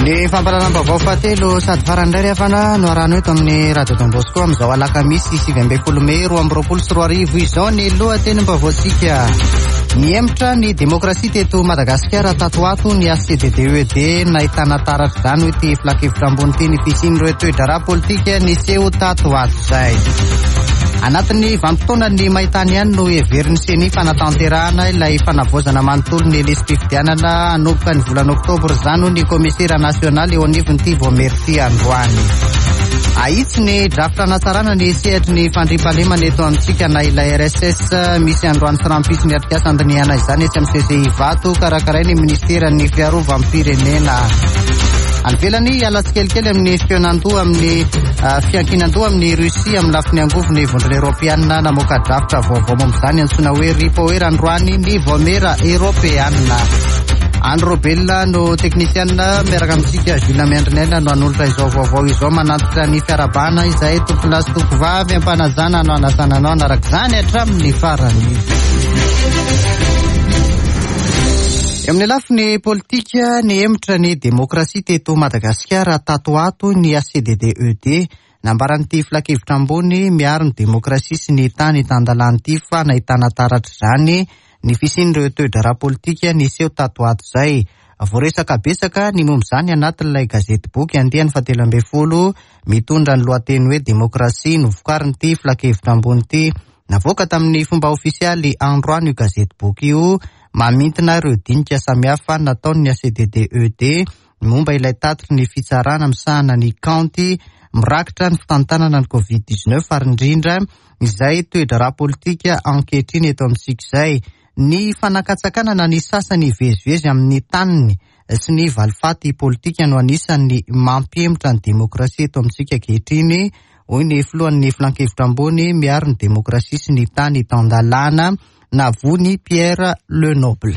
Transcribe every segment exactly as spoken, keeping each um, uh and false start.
Ny fampalalam-baovao fahatelo sady farandray rehefa no arano eto amin'ny Radio Don Bosco amin'izao alakamisy sivy ambin'ny folo Mey roa amby roapolo sy roa arivo izao ny lohatenim-baovaontsika. Niemitra ny demokrasia teto Madagasikara tato ato ny A C D D E D nahitana taratra izany hoe ty filakevitra ambony ty ny fisian'ireo toe-draharaha politika niseho tato ato izay. Anatin'ny vanim-potoana ny mahitany ihany no heveriny seny fanatanterahana ilay fanavozana manontolo ny lisam-pifidianana hanomboka ny volana oktobra izany ny komisera nasionaly eo anivon'ity voamerity androany. Ahitsy ny drafitra natsarana ny sehatry ny fandriam-pahalemana eto amintsika na ilay R S S misy androany sy rampisy ny atrikasa andiniana izany etsy amin'ny C C I vato karakaray ny ministera ny fiarovam-pirenena. Anvelany alatsikelikely amin'ny spionandoha amin'ny fiankinandoha amin'ny Russia amin'ny lafiny angovony vondrona Europeanina namoaka drafitra vaovao mom'izany antsoina hoe ripoera androany ny voamera Europeanina. Andro Bella no teknisianina miaraka amintsika Jules Miandrinella no hanolotra izao vaovao izao manatitra ny fiarabana izay tompolasy tompovavy ampanajana no anasananao anaraka izany hatramin'ny farany. Amin'ny lafiny politika ny emitra ny demokrasia teto Madagasikara tato ato ny A C D D E D nambaran'ity filakevitra ambony miaro ny demokrasia sy ny tany tandalan'ity fa nahitana taratra izany ny fisian'ireo toe-draharaha politika niseho tato ato izay. Voaresaka besaka ny momba izany anatin'ilay gazety boky andiany fahatelo ambin'ny folo mitondra ny lohateny hoe demokrasia novokarin'ity filakevitra ambony ity. Navoaka tamin'ny fomba ofisialy androany io gazety boky io mamintina ireo dinika samihafa nataon'ny A C D D E D momba ilay tatry ny fitsarana misahana ny kaonty mirakitra ny fitantanana ny covid dix-neuf ary indrindra izay toe-draharaha politika ankehitriny eto amintsika izay. Ny fanakatsakanana ny sasany vezivezy amin'ny taniny sy ny valifaty politika no anisan'ny mampiemitra ny demokrasia eto amintsika ankehitriny, hoy ny filohan'ny filan-kevitra ambony miaro ny demokrasia sy ny tany tandalana Navony Pierre Lenoble.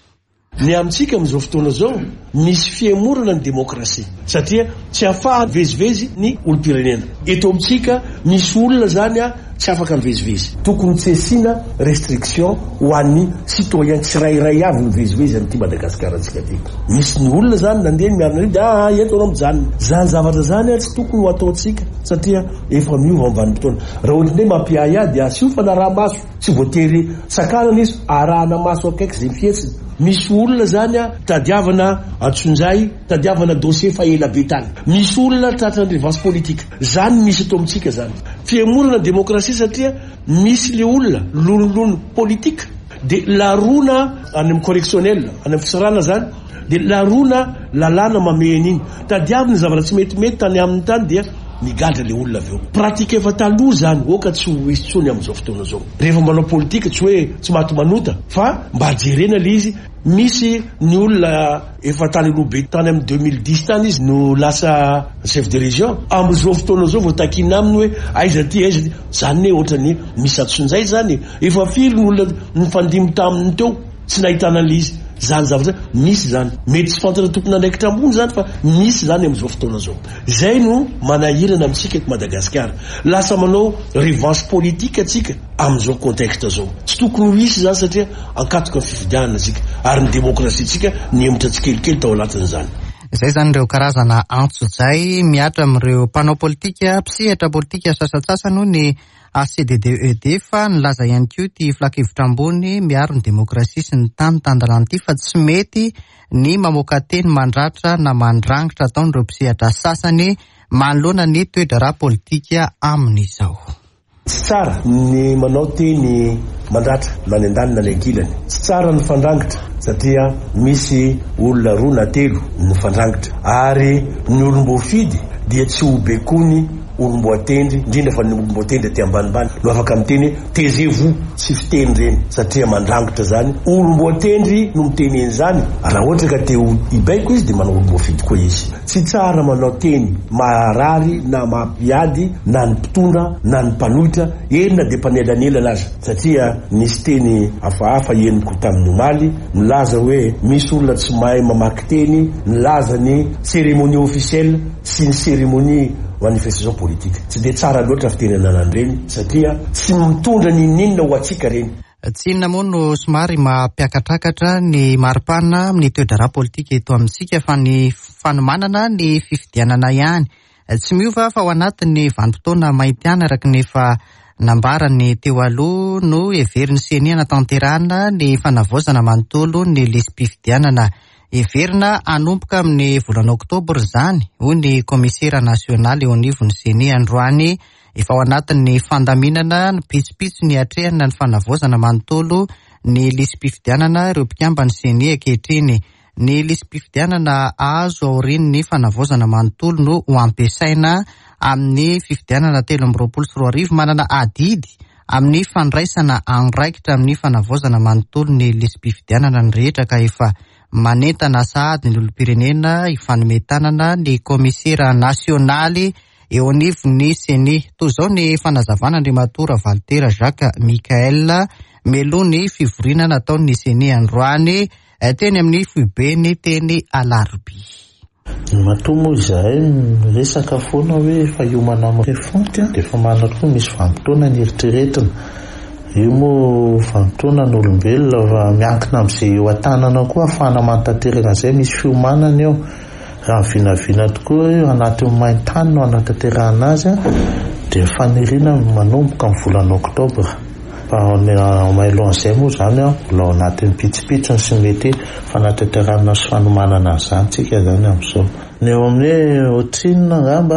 Ny amintsika amin'izao fotoana zao misy fiemorana ny demokrasia satria tsy afaha vezivezy ny olom-pirenena. Eto amintsika misy olona zany a tsy afaka mivezivezy. Tokony tsy asiana restriction ho an'ny citoyen tsirairay avy mivezivezy amin'ity Madagasikara antsika ty. Misy ny olona zany nandeha miarina dy ah eto anao mijanona. Zany zavatra zany tsy tokony ho ataontsika satria efa miova ambany fotoana. Raha ohatra hoe mampiay ah dia asio fa na raha maso tsy voatery sakanana izy arahana maso akaiky zay fihetsiny. Misy olona zany a tadiavana Antsunjay, tadiavana dossier fa ela be tany. Misy olona tratra relevance politique. Zany misy eto amintsika zany. Fiemorana demokrasia satria misy le olona lololono politique de larona any amin'ny correctionnel, any amin'ny fisarana zany, de larona lalàna mamehany iny. Tadiavana zavatra tsy mety mety tany amin'ny tany dia migadra le olona aveo. Pratique efa taloha zany, oka tsy ho hisy tsony amin'izao fotoana zao. Rehefa manao politika tsy hoe tsy maty manota, fa mba jerena le izy. Misy ny olona efa tany lobe tany amin'ny deux mille dix tany izy no lasa chef de région. Amin'izao fotoana zao voatakina aminy hoe aiza ty aiza ty. Zany hoe ohatrany misy Antsunjay zany. Efa firy ny olona nifandimby taminy teo tsy nahitana le izy. Zany zavatra misy zany. Mety tsy fantatra tokony andraikitra ambony zany fa misy zany amin'izao fotoana zao. Zay no manahirana amintsika eto Madagasikara. Lasa manao revanche politique atsika amin'izao contexte zao. Tsy tokony ho hisy zany satria ankatoka ny fifidianana tsika ary ny demokrasia tsika niemitra tsikelikely tao anatin'izany. Izay zany ireo karazana antso izay miatra amin'ireo mpanao politika, mpisehatra politika sasatsasany no ny A C D D E D fa nilaza ihany koa ty filakevitra ambony miaro ny demokrasia sy ny tany tandalan'ity fa tsy mety ny mamoaka teny mandratra na mandrangitra ataon'ireo mpisehatra sasany manoloana ny toe-draharaha politika amin'izao. Tsy tsara ny manao teny mandratra na ny andanina ny ankilany. Tsy tsara ny fandrangitra satria misy olona roa na telo ny fandrangitra ary ny olom-boafidy dia tsy ho bekony olom-boatendry, indrindra fa ny olom-boatendry aty ambanimbany no afaka miteny tezez-vous tsy fiteny reny satria mandrangitra zany. Olom-boatendry no miteny eny zany raha ohatra ka te ho ibaiko izy dia manao olom-boafidy koa izy. Tsy tsara manao teny maharary na mampiady na ny mpitondra na ny mpanohitra eny na dia mpanelanelana azy satria nisy teny hafahafa eniko tamin'ny omaly nilaza hoe misy olona tsy mahay mamaky teny, nilaza ny cérémonie officielle sy ny cérémonie manifestation politique. Tsy de tsara loatra fitenenana an'ireny satria tsy mitondra n'inon'inona ho atsika reny. Tsy inona moa no somary mampiakatrakatra ny maripana amin'ny toe-draharaha politika eto amintsika fa ny fanomanana ny fifidianana ihany. Tsy miova fa ao anatin'ny vanim-potoana mainty ihany araka ny efa nambarany teo aloha no heveriny senia natanterahana ny fanavaozana manontolo ny lisam-pifidianana. Heverina hanomboka amin'ny volana oktobra izany, hoy ny komisera nasionaly eo anivon'ny senia androany. Efa ao anatin'ny fandaminana ny pitsopitso ny hatrehana ny fanavaozana manontolo ny lisam-pifidianana ireo mpikambany senia ankehitriny. Ny lisam-pifidianana azo aorian'ny ny fanavaozana manontolo no ho ampiasaina amin'ny fifidianana telo amby roapolo sy roa arivo manana adidy amin'ny fandraisana anraikitra amin'ny fanavaozana manontolo ny lisam-pifidianana ny rehetra ka efa manentana sahady ny olom-pirenena ifanometanana ny komisera nasionaly eo anivon'ny senia. Toy izao ny fanazavana Andriamatora Valtera Jacques Michael meloha ny fivoriana nataon'ny senia androany teny amin'ny foibeny teny alarobia. Matoa moa izahay resaka foana hoe fa hiomana amin'ny fonty dia efa manana tokoa misy vanim-potoana ny eritreretina. Io moa vanim-potoana ny olombelona fa miankina amin'izay eo an-tanana koa ahafahana manatanteraka an'izay misy fiomanana eo. Raha vinavina tokoa io anaty maintany no anatanterahana azy dia faniriana manomboka amin'ny volana oktobra. Fa mahelohan'izay moa izany mbola ao anatin'ny pitsopitsony sy mety fanatanterahana sy fanomanana izany tsika izany amin'izao. Ny eo amin'ny ohatrinina angamba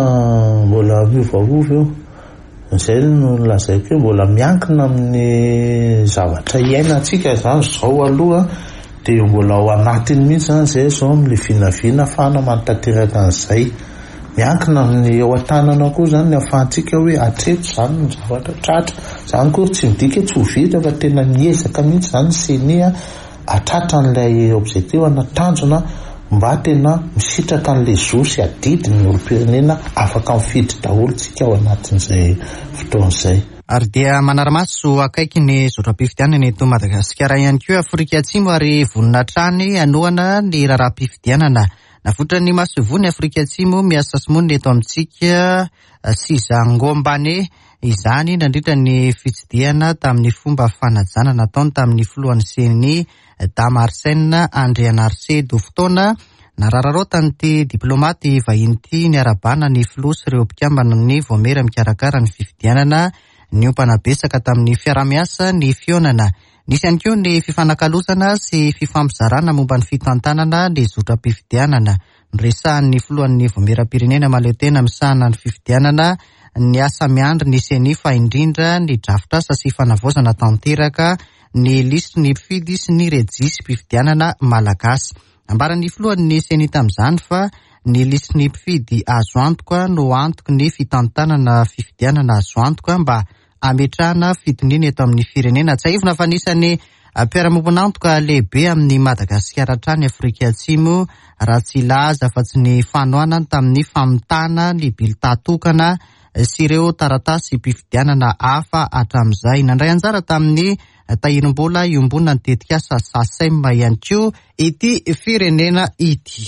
mbola miovaova eo. Izay no lazaiko hoe mbola miankina amin'ny zavatra iainantsika izany izao aloha dia mbola ao anatiny mihitsy izany izay izao amin'ilay vinavina fana manatanteraka an'izay. Miankina amin'ny eo an-tanana koa izany ny ahafahantsika hoe hatreto izany ny zavatra tratra. Izany koa tsy midika tsy ho vita fa tena miezaka mihitsy izany senia hatratra an'ilay objectif anatanjona mba tena misitraka an'ilay zo sy adidy ny olom-pirenena afaka mifidy daholo tsika ao anatin'izay fotoana izay. Ary dia manaramaso akaiky ny zotra-pifidianana eto Madagasikara ihany koa Afrika Atsimo ary vonona hatrany hanohana ny raharaha-pifidianana. Navotra ny masovony Afrika Atsimo miasa simony eto amintsika Siza Ngombane izany nandritra ny fitsidiana tamin'ny fomba fanajana nataony tamin'ny filohan'ny senia Damarsen Andrianarcedo fotoana narararaotany ty diplomaty vahiny ty ny arabana ny filoha sy ireo mpikambana ny voamera mikarakara ny fifidianana ny ompana besaka tamin'ny fiaramiasa ny fionana. Nisy ihany koa ny fifanakalozana sy fifampizarana momba ny fitantanana ny zotra-pifidianana. Niresahan'ny filohan'ny voameram-pirenena mahaleo-tena misahana ny fifidianana ny asa miandry ny senia fa indrindra ny drafitr'asa sy fanavaozana tanteraka ny lisitry ny mpifidy sy ny rejisy-pifidianana malagasy. Ambaran'ny filohan'ny senia tamin'izany fa ny lisitry ny mpifidy azo antoka no antoky ny fitantanana fifidianana azo antoka mba ametrahana fitoniana eto amin'ny firenena. Tsy aivona fa nisany mpiara-mombonantoka lehibe amin'ny Madagasikara hatrany Afrika Atsimo raha tsy laza fa tsy ny fanohanany tamin'ny famitana ny bilitatokana sy ireo taratasy mpifidianana hafa hatramin'izay. Nandray anjara tamin'ny tahirim-bola iombonina ny tetikasa Sasem ihany koa ity firenena ity.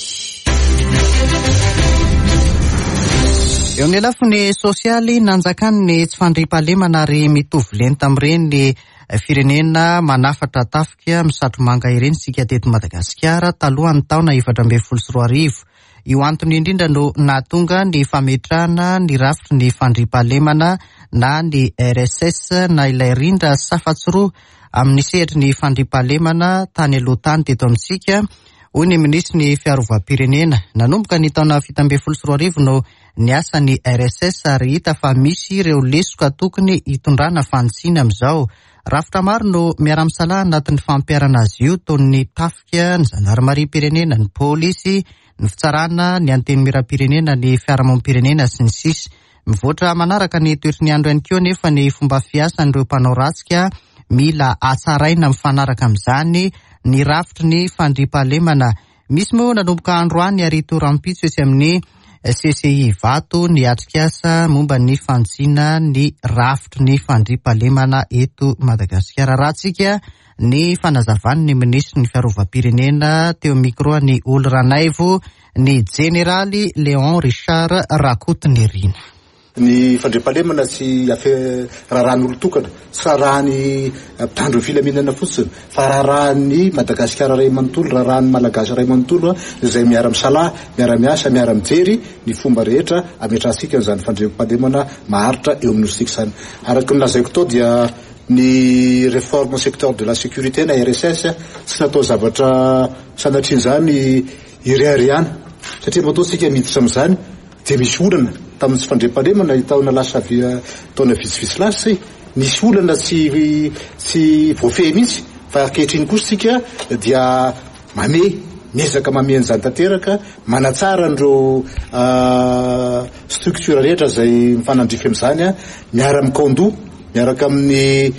Eo amin'ny lafiny sosialy nanjakany ny tsy fandriam-pahalemana ary mitovy lenta amin'ireny ny firenena manafatra tafika misatro manga ireny sika teto Madagasikara talohan'ny taona efatra ambin'ny folo sy roa arivo. Io antony indrindra no nahatonga ny fametrahana ny rafitry ny fandriam-pahalemana na ny R S S na ilay rindra safatsy roa amin'ny sehatry ny fandriam-pahalemana tany aloha tany teto amintsika. Hoy ny minisitry ny fiarovam-pirenena nanomboka ny taona fito ambin'ny folo sy roa arivo no niasa ny R S S ary hita fa misy ireo lesoka tokony hitondrana fanitsina amin'izao. Rafitra maro no miara-misalaha anatin'ny fampiarana azy io toy ny tafika, ny zandarmaria-pirenena, ny pôlisy, ny fitsarana, ny anteny miram-pirenena, ny fiarahamonim-pirenena sy ny sisa. Mivoatra manaraka ny toetr'ny ny andro ihany koa nefa ny fomba fiasan'ireo mpanao ratsika mila hatsaraina mifanaraka amin'izany ny rafitry ny fandriam-pahalemana. Misy moa nanomboka andro any ary toram-pitso etsy amin'ny C C I vato ny atrikasa momba ny fantsina ny rafitry ny fandriam-pahalemana eto Madagasikara. Raha tsika ny fanazavany ny minisitry ny fiarovam-pirenena teo mikro ny olo ranaivo ny jeneraly Leon Richard Rakotonerina. ny fandriam-pahalemana sy raharan'olo tokana sy raharahan'ny mpitandro filaminana fotsiny fa raharahan'ny Madagasikara ray manontolo raharahan'ny malagasy ray manontolo izay miara-misalahy miara-miasa miara-mijery ny fomba rehetra ametrahantsika n'izany fandriam-pahalemana maharitra eo amin'ny nosika izany. Araka ny lazaiko tao dia ny réforme secteur de la sécurité na R S S tsy natao zavatra sanatrian' izany iriariana satria mataotsika miditra amin'izany dia misy olana tamin'ny tsy fandriam-pahalemana taona lasa taona vitsivitsy lasa nisy olana tsy tsy voafehy mihitsy fa ankehitriny kosa tsika dia mame miezaka mamen'izany tanteraka manatsara an'ireo structure rehetra izay mifanandrify amin'izany miara mikando miaraka amin'ny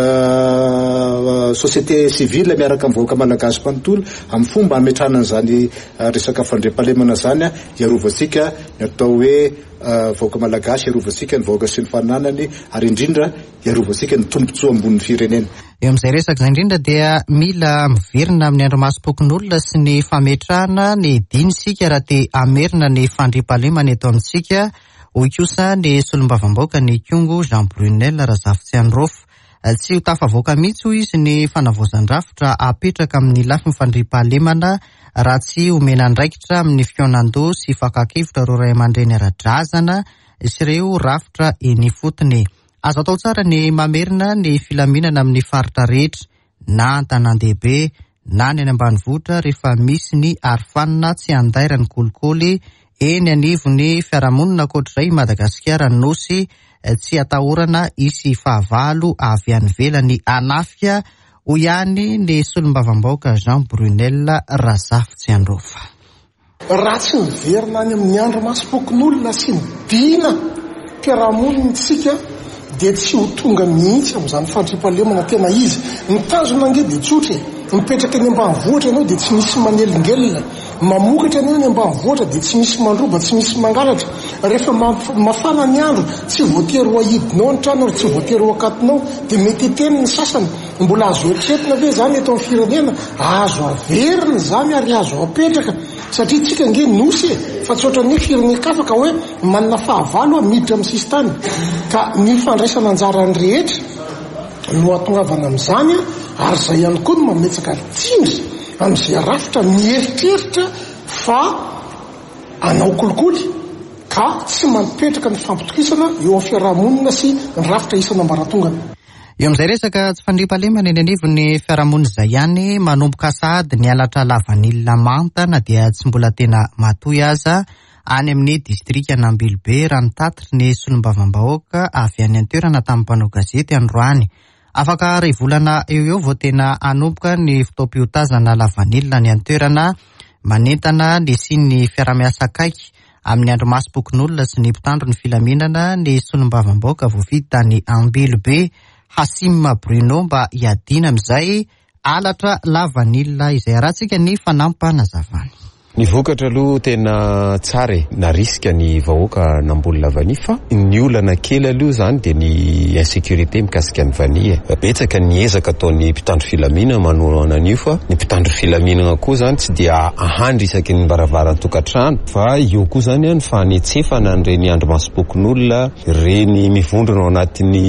société civile miaraka amin'ny vahoaka malagasy manontolo amin'ny fomba hametrahana an'izany resaka fandriam-pahalemana izany hiarovantsika ny atao hoe vahoaka malagasy hiarovantsika ny vahoaka sy ny fananany ary indrindra hiarovantsika ny tombontsoa ambonin'ny firenena. Eo amin'izay resaka izay indrindra dia mila miverina amin'ny andromasom-pokon'olona sy ny fametrahana ny diny sika raha te amerina ny fandriam-pahalemana eto amintsika. Hoy kosa ny solombavam-bahoaka ny Kongo Jean Brunel Razafy-Tsianrof tsy ho tafavoaka mihitsy ho izy ny fanavozan-drafitra apetraka amin'ny lafiny fandriam-pahalemana raha tsy omena andraikitra amin'ny fionan-doha sy fakakevitra ireo ray aman-dreny ara-drazana sy ireo rafitra eny fotony. Azo atao tsara ny mamerina ny filaminana amin'ny faritra rehetra na an-tanàn-dehibe na ny any ambanivohitra rehefa misy ny arofanina tsy andairany kolikoly eny anivony fiarahamonina ankoatr'izay Madagasikara nosy tsy atahorana isy fahavalo avy any ivelany anafika ho ihany ny solombavam-bahoaka Jean Brunel Razafy-Tsianrof. Raha tsy miverina any amin'ny andro masom-pokon'olona sy midina mpiarahamonina tsika dia tsy ho tonga mihitsy amin'izany fandriam-pahalemana tena izy. Ny tanjona ange dia tsotra, mipetraka eny ambanivohitra ianao dia tsy misy manelingelina, mamokatra ianao eny ambanivohitra dia tsy misy mandroba, tsy misy mangalatra. Rehefa mafana ny andro tsy voatery ho ahidinao ny trano ary tsy voatery ho akatinao dia mety eteny ny sasany. Mbola azo eritreretina ve izany eto amin'ny firenena? Azo averina izany ary azo apetraka satria tsika nge nosy fa tsy ohatran'ny firenena ka hoe manana fahavalo miditra amin'ny sisy tany. Ka ny fandraisana anjarany rehetra no atongavana amin'izany ary izay ihany koa no mametsaka tsindry amin'izay rafitra mieritreritra fa anao kolikoly ka tsy mampipetraka ny fampitokisana eo amin'ny fiarahamonina sy ny rafitra isana mbaratongana. Eo amin'izay resaka tsy fandriam-pahalemana eny anivon'ny fiarahamonina izay ihany manomboka sahady ny alatra lavanilina manta na dia tsy mbola tena matoy aza any amin'ny distrika Nambilobe raha nitatitra ny solombavam-bahoaka avy any an-toerana tamin'ny mpanao gazety androany. Afaka iray volana eo eo vao tena hanomboka ny fotoam-piotazana lavanilina ny an-toerana manentana ny siny fiara-miasa akaiky amin'ny andro masom-pokon'olona sy ny mpitandro ny filaminana ny solombavam-bahoaka voavita ny Ambilobe Hasim Bruno mba hiadina amin'izay alatra lavanilina izay arahantsika ny fanampahana-zavany. Ny vokatra aloha tena tsara e, na risika ny vahoaka nambolina vany fa ny olana kely aloha zany dia ny insécurité mikasika ny vany e. Betsaka ny ezaka ataon'ny mpitandro filaminana manoana an'io fa ny mpitandro filaminana koa zany tsy dia ahandry isaky ny baravaran-tokantrano fa io koa zany ny fanetsefana an'ireny andro masom-pokon'olona reny mivondrona ao anatin'ny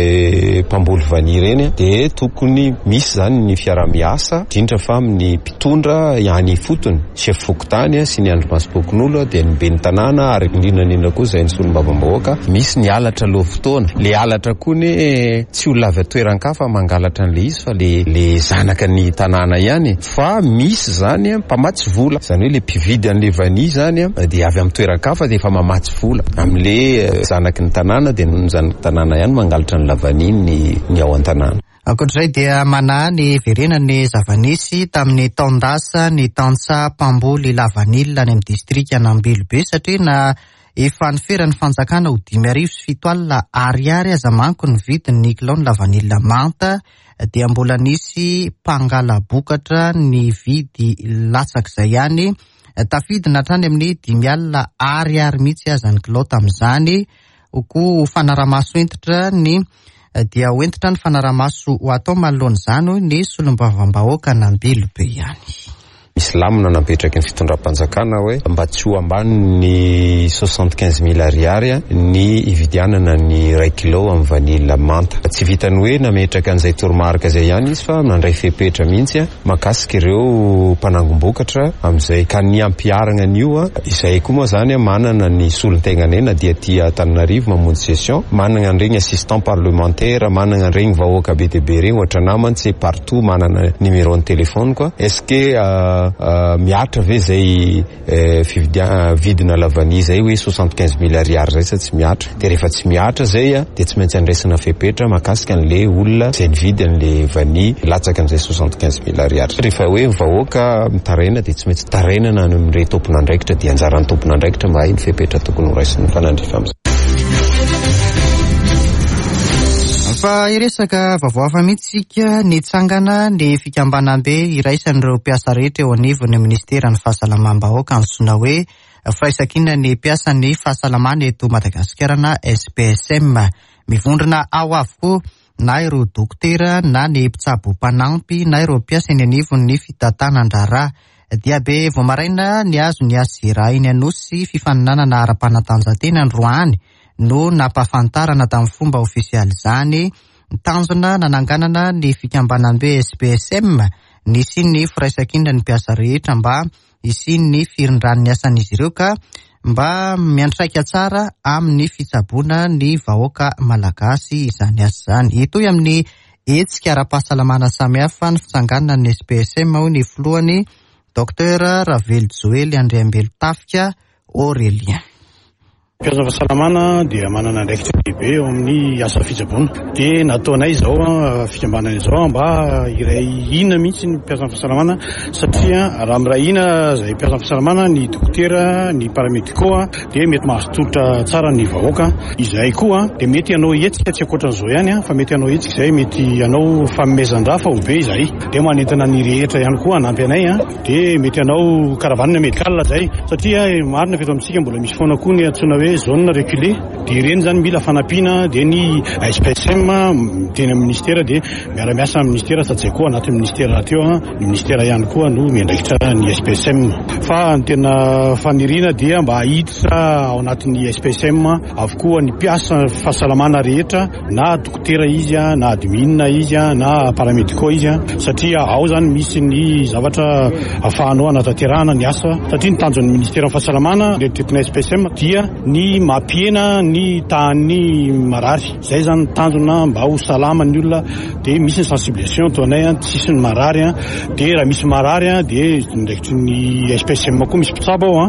mpamboly vany ireny dia tokony misy zany ny fiara-miasa indrindra fa amin'ny mpitondra ihany fotony chef tany sy ny andro masom-pokon'olona dia ny ben'ny tanàna ary indrindrandrindra koa izay ny solombavam-bahoaka misy ny alatra aloha fotoana. Le alatra koa ny tsy ho lavy atoeran-ka fa mangalatra an'le izy fa le le zanaka ny tanàna ihany fa misy zany mpamatsy vola zany hoe le mpividy an'le vany zany dia avy amin'ny toeran-ka fa dia efa mamatsy vola amin'le zanaky ny tanàna dia ny zanaky tanàna ihany mangalatra ny lavaniny ny ny ao an-tanàna. Ankoatr'izay dia manahy ny verenany zavanisy tamin'ny taondasa ny tantsa mpamboly lavanilina any amin'ny distrika Nambilobe satria na efa niferan'ny fanjakana ho dimy arivo sy fito alina ariary aza manko ny vidin'ny kilao ny lavanilina manta dia mbola nisy mpangala bokatra ny vidy latsak'izay ihany tafidina hatrany amin'ny dimy alina ariary mihitsy aza ny kilao tamin'izany. Koa fanaramaso entitra ny dia hoentitra ny fanaramaso ho atao manoloana izany ny solombavam-bahoaka Nambilobe ihany. misy lamina napetraky ny fitondram-panjakana hoe mba tsy ho ambany ny soixante-quinze mille ariary ny ividianana ny ray kilo amin'ny vanille manta. Tsy vitany hoe nametraka an'izay toromarika izay ihany izy fa nandray fepetra mihitsy makasika ireo mpanangom-bokatra amin'izay ka ny ampiarana an'io izay koa moa zany manana ny solon-tegnany ena dia tia Antananarivo mamonjy session, manana an'ireny assistant parlementaire, manana an'ireny vahoaka be dia be reny ohatra namany tsy partout manana numéro ny téléphone quoi. Est-ce que uh, uh, miatra ve zay uh, fividia, uh, vidina lavani zay hoe soixante-quinze mille ariary zay sa tsy miatra? De rehefa tsy miatra zay a de tsy maintsy andraisana fepetra makasika an'le olona zay nividy an'le vani latsaka an'izay soixante-quinze mille ariary. Rehefa hoe vahoaka mitaraina de tsy maintsy tarainana amin'ireo tompon'andraikitra dia anjaran'ny tompon'andraikitra mba hay ny fepetra tokony ho raisin'ny mpanandrifa amin'izay. Fa iresaka vaovao hafa mihitsika nitsangana ny fikambanam-be iraisan'ireo mpiasa rehetra eo anivon'ny ministeran'ny fahasalamam-bahoaka antsoina hoe firaisankina ny mpiasa ny fahasalamana eto Madagasikara na S P S M, mivondrona ao avokoa na ireo dokotera na ny mpitsabo mpanampy na ireo mpiasa eny anivon'ny fitantanan-draharaha dia be vao maraina ny azo ny azera iny anosy fifaninanana ara-panatanjahantena androany no nampahafantarana tamin'ny fomba ofisialy izany tanjona nananganana ny fikambanam-be S P S M nisy ny firaisankina ny mpiasa rehetra mba isy ny firindran'ny asan'izy ireo ka mba miantraika tsara amin'ny fitsaboana ny vahoaka malagasy izany asa izany. Itoy amin'ny hetsika ara-pahasalamana samihafa ny fitsanganana ny S P S M ao ny filohany Docteur Ravely Joely Andriambelotafika Aurélien. Mpiasa fahasalamana dia manana andraikitra lehibe eo amin'ny asa fitsaboana. Dia nataonay izao fikambanana izao mba iray ina mihitsy ny mpiasa fahasalamana satria raha miray ina izay mpiasa fahasalamana ny dokotera, ny paramediko dia mety mahasototra tsara ny vahoaka. Izay koa dia mety anao hetsika tsy ankoatran'izao ihany fa mety anao hetsika izay mety anao fanomezan-draha fa ho be izay. Dia manentana ny rehetra ihany koa anampy anay dia mety anao karavanina medikala izay satria marina feto amintsika mbola misy foana koa ny antsoina hoe zone reculée dia ireny zany mila fanampiana dia ny S P S M teny amin'ny ministera dia miara-miasa amin'ny ministera satria koa anatin'ny ministera teo ny ministera ihany koa no miandraikitra ny S P S M. Fa ny tena faniriana dia mba hiditra ao anatin'ny S P S M avokoa ny mpiasa fahasalamana rehetra na dokotera izy na admin izy na paramediko izy satria ao zany misy ny zavatra ahafahanao anatanterahana ny asa satria ny tanjon'ny ministera fahasalamana rehetraretina S P S M dia ny mampiena ny tany marary. Zay zany tanjona mba ho salama ny olona dia misy ny sensibilisation toanay tsisy ny marary dia raha misy marary dia ndraikitry ny S P S M koa misy mpitsabo ao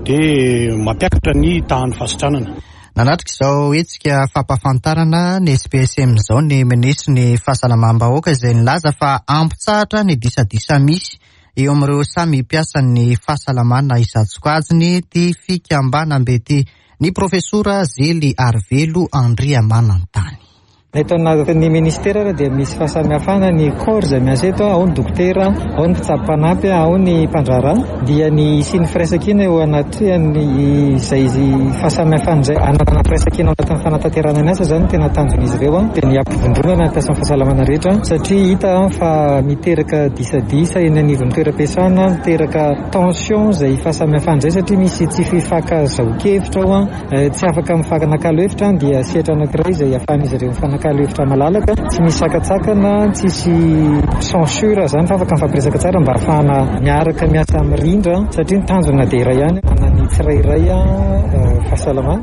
dia mampiakatra ny tany fasitranana. Nanatrika izao hetsika fampahafantarana ny S P S M izao ny ministry ny fahasalamam-bahoaka izay nilaza fa ampitsahatra ny disadisa misy eo amin'ireo samy mpiasa ny fahasalamana isan-tsokajiny ty fikambanam-be ty ny profesora Zely Arvelo Andriamanantany. Eto anatin'ny ministera dia misy fahasamihafana ny corps izay miasa eto, ao ny dokotera, ao ny mpitsabo mpanampy, ao ny mpandraharaha. Dia ny sy ny firaisankina eo anatin'ny izay fahasamihafana izay anatana firaisankina ao anatin'ny fanatanterahana ny asa izany tena tanjon'izy ireo dia ny ampivondrona ny mpiasa fahasalamana rehetra satria hita fa miteraka disadisa eny anivon'ny toeram-piasana, miteraka tension izay fahasamihafana izay satria misy tsy fifankazahoan-kevitra ao, tsy afaka mifanakalo hevitra dia sehatra anankiray izay ahafahan'izy ireo mifanakalo hevitra malalaka, tsy misy sakatsakana, tsisy censure zany fa afaka mifampiresaka tsara mba ahafahana miaraka miasa mirindra satria ny tanjona dia iray ihany manana ny tsirairay fahasalamana.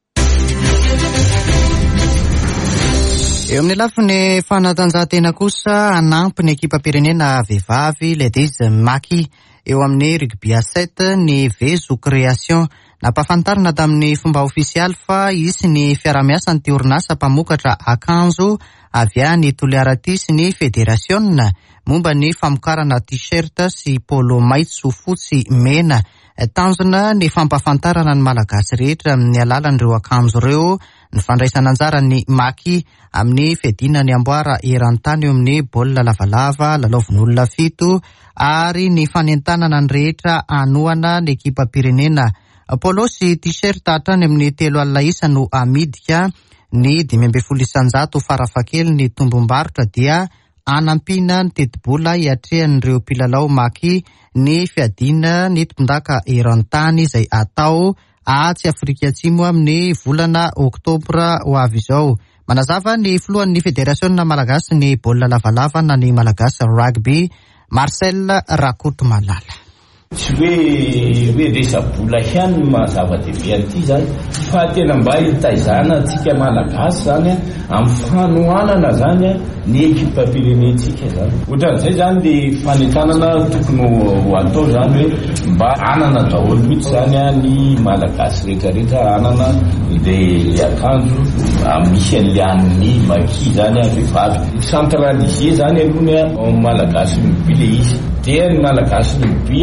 Eo amin'ny lafiny fanatanjahantena kosa anampy ny ekipam-pirenena vehivavy Ladies Maki eo amin'ny rugby à sept ny Vezo Création nampahafantarina tamin'ny fomba ofisialy fa isy ny fiara-miasa ny orinasa mpamokatra akanjo avy any Toliara sy ny Fédération momba ny famokarana t-shirt sy polo maitso fotsy mena. Tanjona ny fampahafantarana ny malagasy rehetra amin'ny alalan'ireo akanjo ireo, ny fandraisana anjara ny Maki amin'ny fiadiana ny amboara eran-tany eo amin'ny baolina lavalava lalaovin'olona fito ary ny fanentanana ny rehetra anohana ny ekipam-pirenena. Polo sy t-shirt hatrany amin'ny telo alina isa no amidika, ny dimy ambin'ny folo isanjato farafakely ny tombom-barotra dia anampiana ny teti-bola hiatrehan'ireo mpilalao maki ny fiadiana ny tompon-daka eran-tany izay atao atsy Afrika Atsimo amin'ny volana Oktobra ho avy izao. Manazava ny filohan'ny Federasiona Malagasy ny baolina lavalava na ny Malagasy rugby, Marcel Rakotomalala. Tsy hoe hoe resa-bola ihany mazava dehibe an'ity zany, fa tena mba hitaizana antsika Malagasy zany amin'ny fanohanana zany ny ekipam-pirenentsika zany. Ohatran'izay zany ny fanentanana tokony ho atao zany hoe mba anana daholo mihitsy zany ny Malagasy rehetrarehetra, anana ilay akanjo misy an'ilay maki zany vehivavy, centralisé zany aloha ny Malagasy rugby le izy. Dia ny Malagasy rugby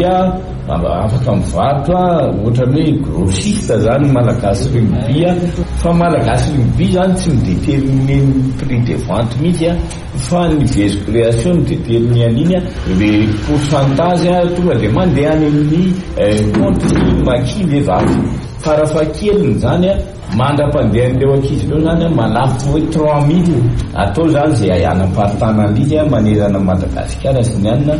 afaka mivarotra ohatran'ny hoe grossiste zany Malagasy rugby, fa Malagasy rugby zany tsy midéterminer prix de vente mihitsy fa ny Vs création midéterminer an'iny le pourcentage tonga dia mandeha any amin'ny compte maki vehivavy. Farafahakeliny zany mandra-pandeha an'ireo ankizy ireo zany malafo hoe trois mille atao zany izay anam-paritana an'izy manerana Madagasikara sy ny anina.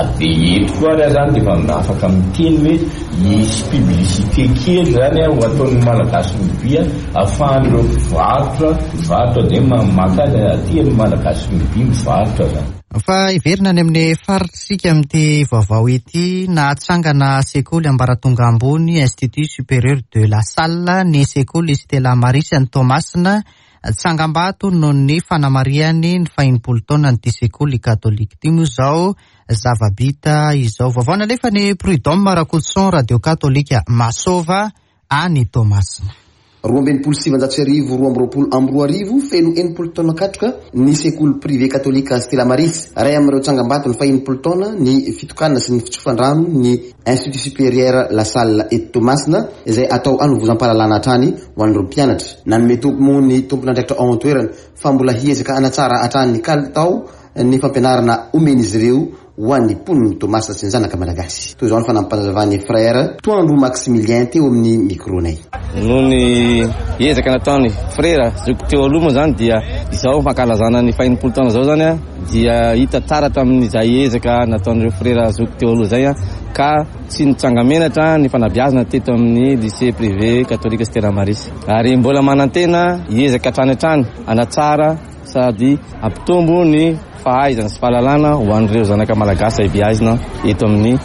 Dia eto koa ary zany dia efa afaka miteny hoe misy publicité kely zany ho ataon'ny Malagasy rugby ahafahan'ireo mpivarotra mivarotra dia maka aty ny Malagasy rugby mivarotra zany. Fa iverina any amin'ny faritsika amin'ity vaovao ity, nahatsangana sekoly ambaratonga ambony Institut Supérieur de la Salle ny sekoly Stella Maris ny Tomasina tsangam-bato noho ny fanamariany ny fahinimpolo taona nyity sekoly katolika ity. Moa izao zava-bita izao vaovao nalefa ny Prud'homme Rakotoson radio katolika Masova any Tomasina. roa ambin'ny polo sivanjato sy arivo roa amby roapolo amby roa arivo feno enimpolo taona katroka ny sekoly privé katolika Stella Maris. Ray amin'ireo tsangam-bato ny fahenimpolo taona ny fitokanana sy ny fitsofandrano ny Institut Supérieur la Salle eto Tomasina izay atao anovozam-pahalalana hatrany ho an'ireo mpianatra. Nanome tompo moa ny tompona andraikitra ao an-toerana fa mbola hiezaka anatsara hatrany kalitao ny fampianarana omeny izy ireo ho an'ny mponiny Tomasina sy ny zanaka Malagasy. Toy izao ny fanampazavavan'ny frère Toandro Maximilien teo amin'ny micronay. Noho ny hiezaka nataony frère zoko teo aloha moa zany dia izao fankalazana ny fahenimpolo taona zao zany dia hita tsara tamin'izay hiezaka nataon'ireo frère zoko teo aloha zay ka tsy nitsanga menatra ny fanabeazana teto amin'ny lycée privé katolika Stella Maris. Ary mbola manantena hiezaka hatrany hatrany anatsara sady ampitombo ny fahaizana sy fahalalana ho an'ireo zanaka Malagasy hibeazina eto amin'ny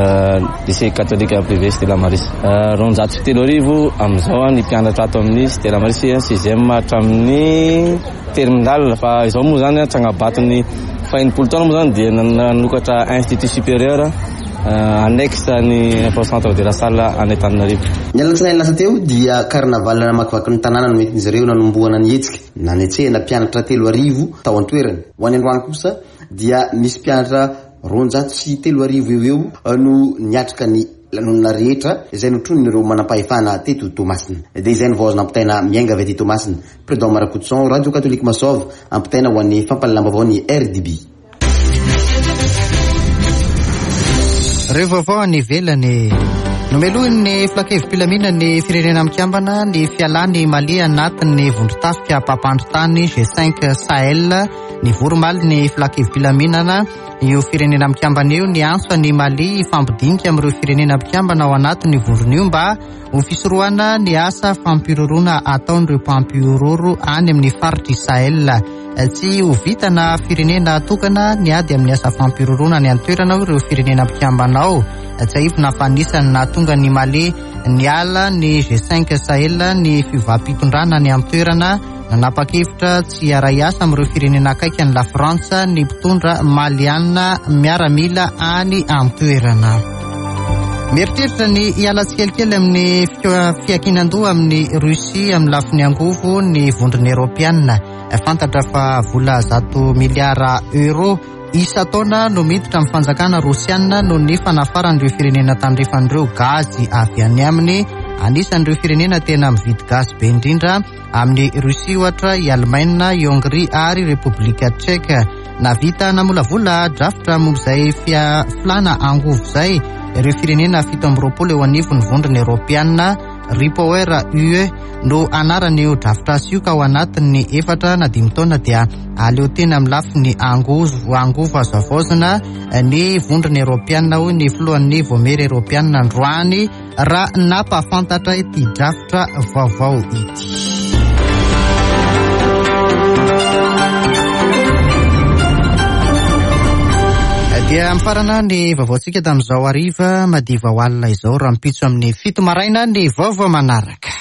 lycée katolika privé Stella Maris. Roanjato sy telo arivo amin'izao ny mpianatra ato amin'ny Stella Maris sixième hatramin'ny terminal. Fa izao moa zany tsanga-bato ny fahenimpolo taona moa zany dia nanokatra Institut Supérieur annexe ny centre de la Salle any Antananarivo. Ny alatsinainy lasa teo dia carnaval namakivaky ny tanàna no entin'izy ireo nanomboana ny hetsika nanetsehana mpianatra telo arivo tao an-toerana. Ho any androany kosa dia misy mpianatra roanjato sy telo arivo eo eo no niatrika ny lanonana rehetra izay notroniny ireo manam-pahefana teto Tomasina. Dia izay ny vaozina ampitaina miainga avy aty Tomasina. Prud'homme Rakotoson radio katolika Masova ampitaina ho an'ny fampalalamba vao ny R D B. Ireo vaovao ny velany nomelohin'ny filakevim-pilamina ny firenena mikambana ny fialany Mali anatin'ny vondrotafika mpampandro-tany G cinq Sahel. Ny voromaly ny filakevim-pilaminana io firenena mikambana io ny antso ny Mali ifampidinika amin'ireo firenena mikambana ao anatin'ny vondron'io mba ho fisorohana ny asa fampirorona ataon'ireo mpampiroro any amin'ny faritry Sahel. Tsy ho vitana firenena tokana ny ady amin'ny asa fampirorona ny antoerana ireo firenena mikambana ao. Tsy ahivina fanisany nahatonga ny Mali ny ala ny G cinq Sahel ny fivampitondrana ny antoerana nanapa-kevitra tsy aray asa amin'ireo firenena akaiky ny La Frantsa ny mpitondra maliana miaramila any antoerana. Mieritreritra ny hiala tsikelikely amin'ny fiakinan-doha amin'ny Russie amin'ny lafiny angovo ny vondrony Eropeanina. Fantatra fa vola zato miliara euro isa-taona no miditra amin'ny fanjakana Rosiana noho ny fanafaran'ireo firenena tandrefan'ireo gazy avy any aminy. Anisan'ireo firenena tena mividy gazy be indrindra amin'ny Russie ohatra i Allemagne, i Hongrie ary Republika Tchèque. Navita namolavola drafitra momba izay filana angovo izay ireo firenena fito amby roapolo eo anivony vondrona Europiana Repower U E no anarany io drafitra io ka ao anatin'ny efatra na dimy taona dia aleo tena amin'ny lafiny angovo angovo azo avaozana ny vondrona Europiana ho ny filohan'ny voamery Europiana androany raha nampahafantatra ity drafitra vaovao ity. Dia mifarana ny vaovaontsika tamin'izao hariva madiva ho alina izao raha mipitso amin'ny fito maraina ny vaovao manaraka.